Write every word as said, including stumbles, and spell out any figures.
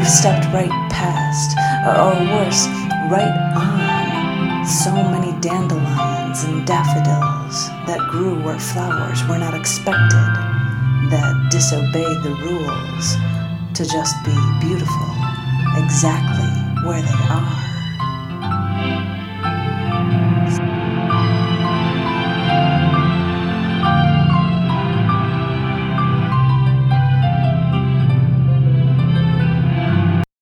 stepped right past, or worse, right on, so many dandelions and daffodils that grew where flowers were not expected, that disobeyed the rules to just be beautiful exactly where they are.